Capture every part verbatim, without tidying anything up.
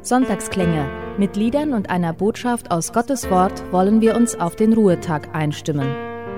Sonntagsklänge. Mit Liedern und einer Botschaft aus Gottes Wort wollen wir uns auf den Ruhetag einstimmen.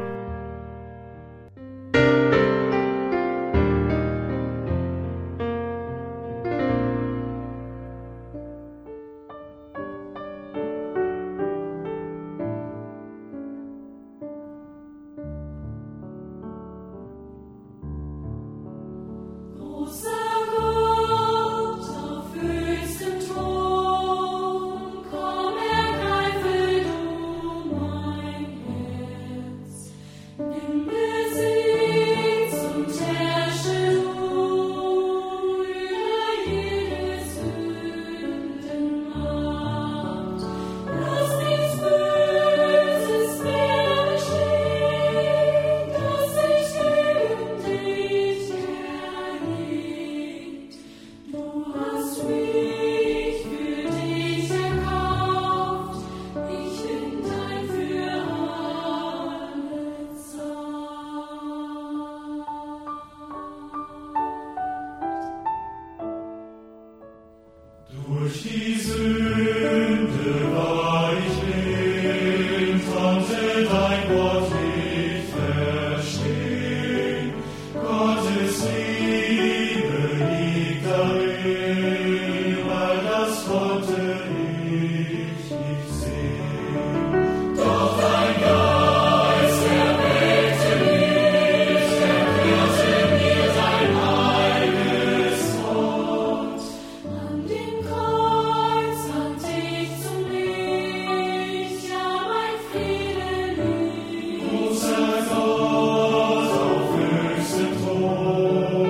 Durch die Sünde war ich blind, konnte dein Wort nicht verstehen. Gottes Liebe liegt darin, weil das konnte ich nicht sehen. Doch dein Geist erweckte mich, erklärte mir dein heiliges Wort. An dem Kreuz fand ich zum Licht, ja mein Friede liegt. Großer Gott auf höchstem Thron.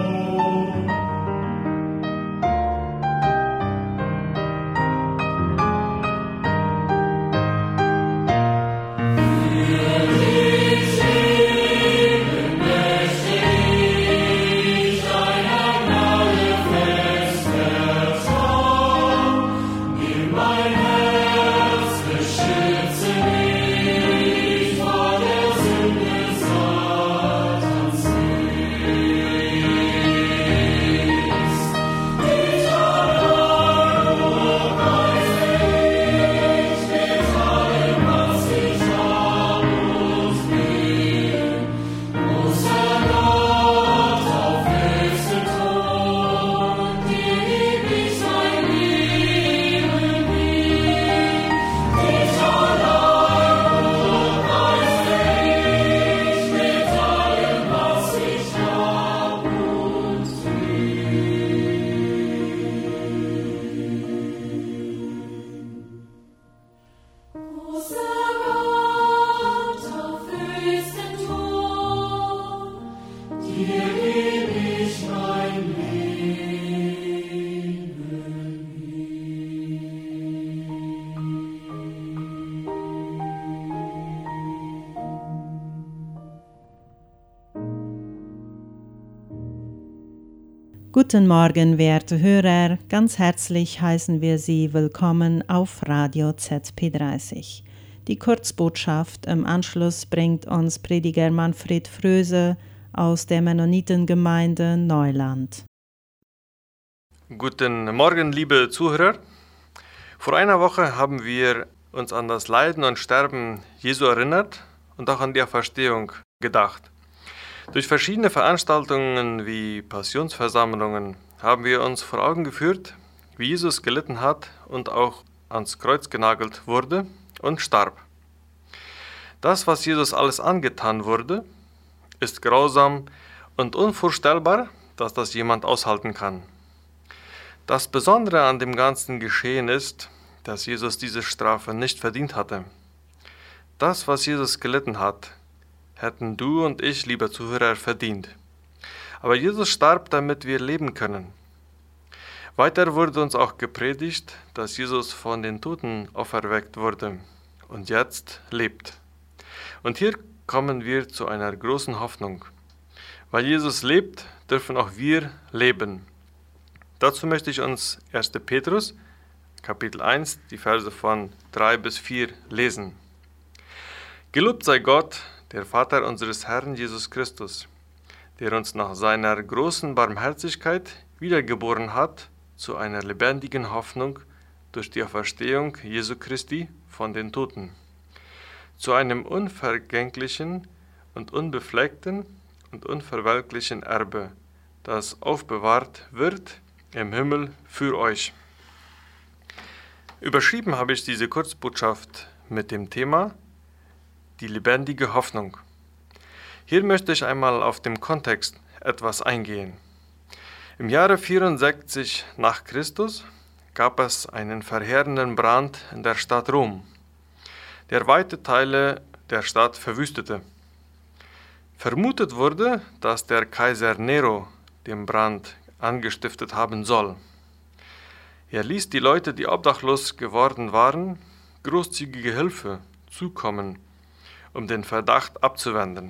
Für dich leben möchte ich, deiner Gnade fest vertrauen. Nimm mein Herz, beschütze mich vor der Sünde Satans List. Dich allein lobpreise ich mit allem, was ich hab und bin. Großer Gott auf höchstem Thron, dir geb ich mein Leben hin. Dich allein lobpreise ich mit allem, was ich hab und bin. Großer Gott auf höchstem Thron, dir geb ich mein Leben Guten Morgen, werte Hörer. Ganz herzlich heißen wir Sie willkommen auf Radio Z P dreißig. Die Kurzbotschaft im Anschluss bringt uns Prediger Manfred Fröse aus der Mennonitengemeinde Neuland. Guten Morgen, liebe Zuhörer. Vor einer Woche haben wir uns an das Leiden und Sterben Jesu erinnert und auch an die Auferstehung gedacht. Durch verschiedene Veranstaltungen wie Passionsversammlungen haben wir uns vor Augen geführt, wie Jesus gelitten hat und auch ans Kreuz genagelt wurde und starb. Das, was Jesus alles angetan wurde, ist grausam und unvorstellbar, dass das jemand aushalten kann. Das Besondere an dem ganzen Geschehen ist, dass Jesus diese Strafe nicht verdient hatte. Das, was Jesus gelitten hat, hätten du und ich, lieber Zuhörer, verdient. Aber Jesus starb, damit wir leben können. Weiter wurde uns auch gepredigt, dass Jesus von den Toten auferweckt wurde und jetzt lebt. Und hier kommen wir zu einer großen Hoffnung. Weil Jesus lebt, dürfen auch wir leben. Dazu möchte ich uns erster Petrus, Kapitel eins, die Verse von drei bis vier lesen. Gelobt sei Gott, der Vater unseres Herrn Jesus Christus, der uns nach seiner großen Barmherzigkeit wiedergeboren hat zu einer lebendigen Hoffnung durch die Auferstehung Jesu Christi von den Toten, zu einem unvergänglichen und unbefleckten und unverwelklichen Erbe, das aufbewahrt wird im Himmel für euch. Überschrieben habe ich diese Kurzbotschaft mit dem Thema die lebendige Hoffnung. Hier möchte ich einmal auf den Kontext etwas eingehen. Im Jahre vierundsechzig nach Christus gab es einen verheerenden Brand in der Stadt Rom, der weite Teile der Stadt verwüstete. Vermutet wurde, dass der Kaiser Nero den Brand angestiftet haben soll. Er ließ die Leute, die obdachlos geworden waren, großzügige Hilfe zukommen, um den Verdacht abzuwenden.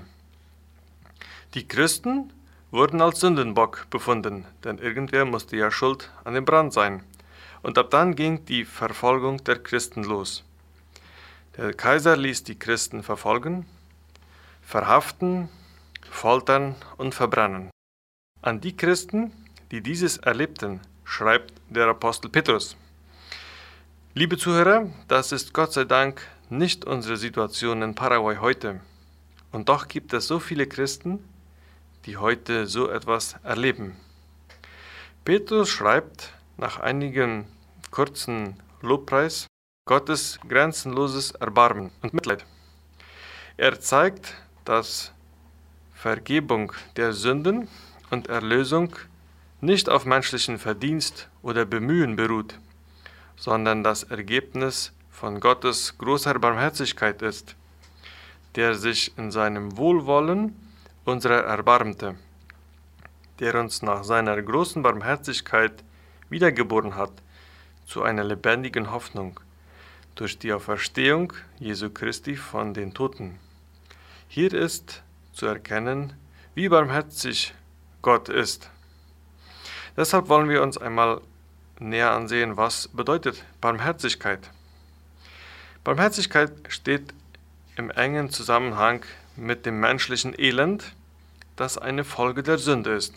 Die Christen wurden als Sündenbock befunden, denn irgendwer musste ja schuld an dem Brand sein. Und ab dann ging die Verfolgung der Christen los. Der Kaiser ließ die Christen verfolgen, verhaften, foltern und verbrennen. An die Christen, die dieses erlebten, schreibt der Apostel Petrus: Liebe Zuhörer, das ist Gott sei Dank nicht unsere Situation in Paraguay heute. Und doch gibt es so viele Christen, die heute so etwas erleben. Petrus schreibt nach einigem kurzen Lobpreis Gottes grenzenloses Erbarmen und Mitleid. Er zeigt, dass Vergebung der Sünden und Erlösung nicht auf menschlichen Verdienst oder Bemühen beruht, sondern das Ergebnis von Gottes großer Barmherzigkeit ist, der sich in seinem Wohlwollen unserer erbarmte, der uns nach seiner großen Barmherzigkeit wiedergeboren hat zu einer lebendigen Hoffnung durch die Auferstehung Jesu Christi von den Toten. Hier ist zu erkennen, wie barmherzig Gott ist. Deshalb wollen wir uns einmal näher ansehen, was bedeutet Barmherzigkeit. Barmherzigkeit steht im engen Zusammenhang mit dem menschlichen Elend, das eine Folge der Sünde ist.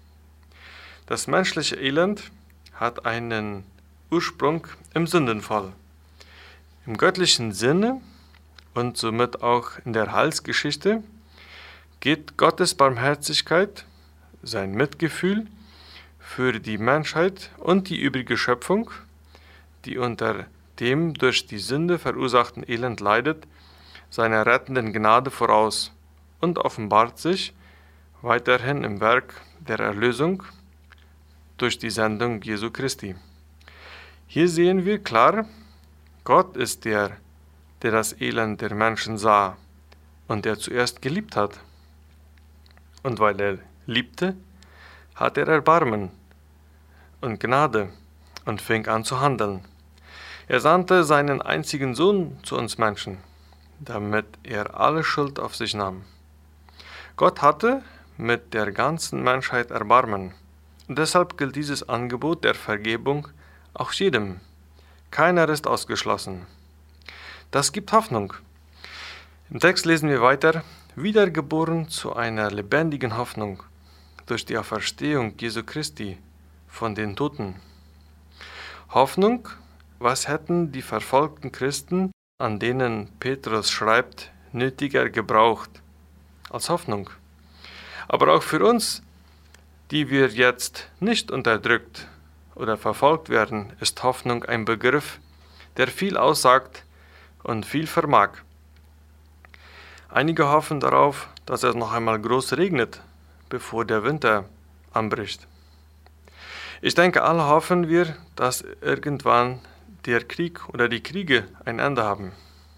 Das menschliche Elend hat einen Ursprung im Sündenfall. Im göttlichen Sinne und somit auch in der Heilsgeschichte geht Gottes Barmherzigkeit, sein Mitgefühl für die Menschheit und die übrige Schöpfung, die unter dem durch die Sünde verursachten Elend leidet, seiner rettenden Gnade voraus und offenbart sich weiterhin im Werk der Erlösung durch die Sendung Jesu Christi. Hier sehen wir klar, Gott ist der, der das Elend der Menschen sah und der zuerst geliebt hat. Und weil er liebte, hat er Erbarmen und Gnade und fing an zu handeln. Er sandte seinen einzigen Sohn zu uns Menschen, damit er alle Schuld auf sich nahm. Gott hatte mit der ganzen Menschheit Erbarmen. Und deshalb gilt dieses Angebot der Vergebung auch jedem. Keiner ist ausgeschlossen. Das gibt Hoffnung. Im Text lesen wir weiter: Wiedergeboren zu einer lebendigen Hoffnung durch die Auferstehung Jesu Christi von den Toten. Hoffnung, was hätten die verfolgten Christen, an denen Petrus schreibt, nötiger gebraucht als Hoffnung? Aber auch für uns, die wir jetzt nicht unterdrückt oder verfolgt werden, ist Hoffnung ein Begriff, der viel aussagt und viel vermag. Einige hoffen darauf, dass es noch einmal groß regnet, bevor der Winter anbricht. Ich denke, alle hoffen wir, dass irgendwann der Krieg oder die Kriege ein Ende haben.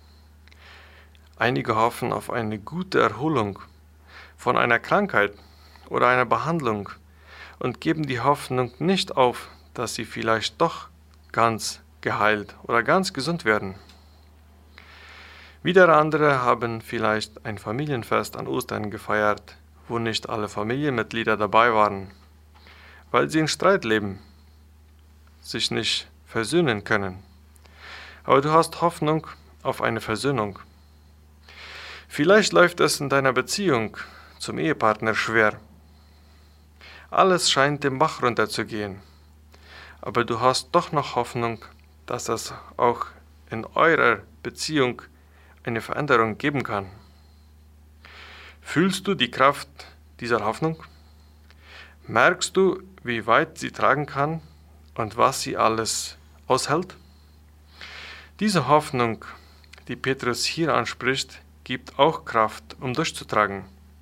Einige hoffen auf eine gute Erholung von einer Krankheit oder einer Behandlung und geben die Hoffnung nicht auf, dass sie vielleicht doch ganz geheilt oder ganz gesund werden. Wieder andere haben vielleicht ein Familienfest an Ostern gefeiert, wo nicht alle Familienmitglieder dabei waren, weil sie in Streit leben, sich nicht versöhnen können. Aber du hast Hoffnung auf eine Versöhnung. Vielleicht läuft es in deiner Beziehung zum Ehepartner schwer. Alles scheint den Bach runterzugehen. aber du hast doch noch Hoffnung, dass es auch in eurer Beziehung eine Veränderung geben kann. Fühlst du die Kraft dieser Hoffnung? Merkst du, wie weit sie tragen kann und was sie alles aushält? Diese Hoffnung, die Petrus hier anspricht, gibt auch Kraft, um durchzutragen.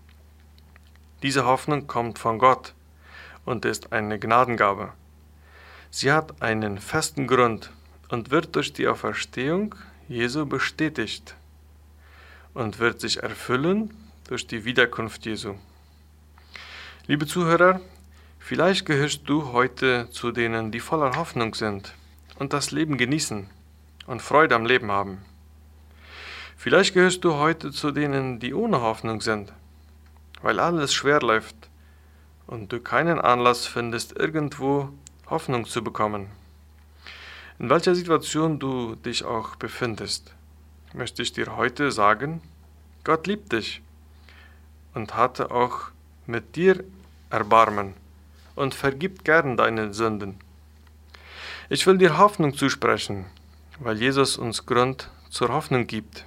Diese Hoffnung kommt von Gott und ist eine Gnadengabe. Sie hat einen festen Grund und wird durch die Auferstehung Jesu bestätigt und wird sich erfüllen durch die Wiederkunft Jesu. Liebe Zuhörer, vielleicht gehörst du heute zu denen, die voller Hoffnung sind und das Leben genießen und Freude am Leben haben. Vielleicht gehörst du heute zu denen, die ohne Hoffnung sind, weil alles schwer läuft und du keinen Anlass findest, irgendwo Hoffnung zu bekommen. In welcher Situation du dich auch befindest, möchte ich dir heute sagen, Gott liebt dich und hatte auch mit dir Erbarmen und vergibt gern deine Sünden. Ich will dir Hoffnung zusprechen, weil Jesus uns Grund zur Hoffnung gibt.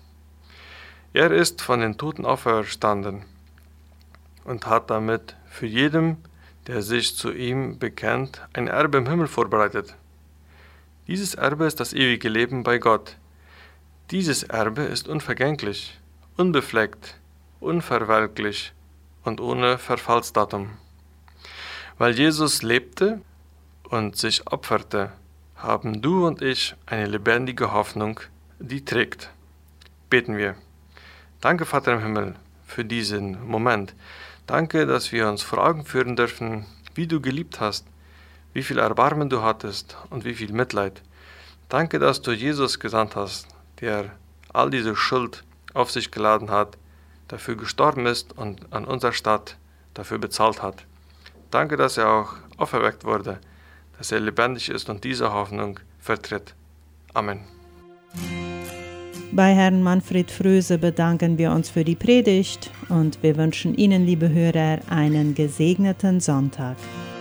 Er ist von den Toten auferstanden und hat damit für jeden, der sich zu ihm bekennt, ein Erbe im Himmel vorbereitet. Dieses Erbe ist das ewige Leben bei Gott. Dieses Erbe ist unvergänglich, unbefleckt, unverwelklich und ohne Verfallsdatum. Weil Jesus lebte und sich opferte, haben du und ich eine lebendige Hoffnung, die trägt. Beten wir. Danke, Vater im Himmel, für diesen Moment. Danke, dass wir uns vor Augen führen dürfen, wie du geliebt hast, wie viel Erbarmen du hattest und wie viel Mitleid. Danke, dass du Jesus gesandt hast, der all diese Schuld auf sich geladen hat, dafür gestorben ist und an unserer Stadt dafür bezahlt hat. Danke, dass er auch auferweckt wurde, dass er lebendig ist und diese Hoffnung vertritt. Amen. Bei Herrn Manfred Fröse bedanken wir uns für die Predigt und wir wünschen Ihnen, liebe Hörer, einen gesegneten Sonntag.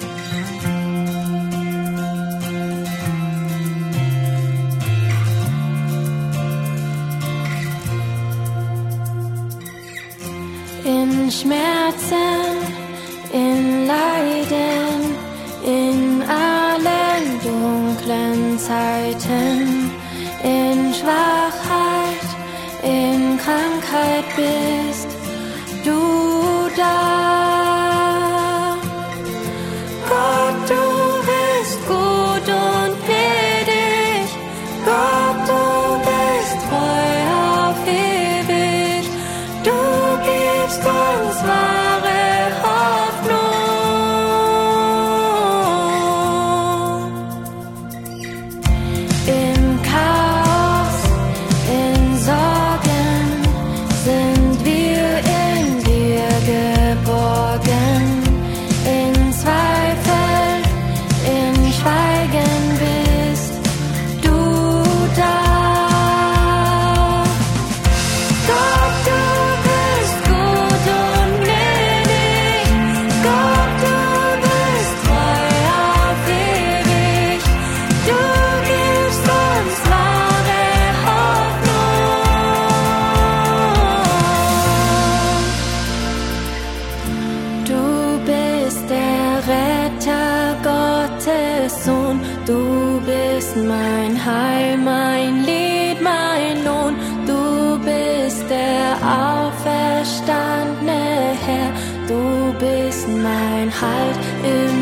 In Schmerzen, in Leiden, in allen dunklen Zeiten, in Schwachheit, in Krankheit bist du da. Gott, du bist gut und gnädig, Gott, du bist treu auf ewig, du gibst uns wahre Hoffnung. Im Chaos, in Sorgen sind wir in dir geborgen. In Zweifel, in Schweigen bist du da. Gott, du bist gut und gnädig, Gott, du bist treu auf ewig, du gibst uns wahre Hoffnung. Du bist der Retter, Gottes Sohn, du bist mein Heil, mein Lied, mein Lohn, du bist der auferstandene Herr, du bist mein Halt im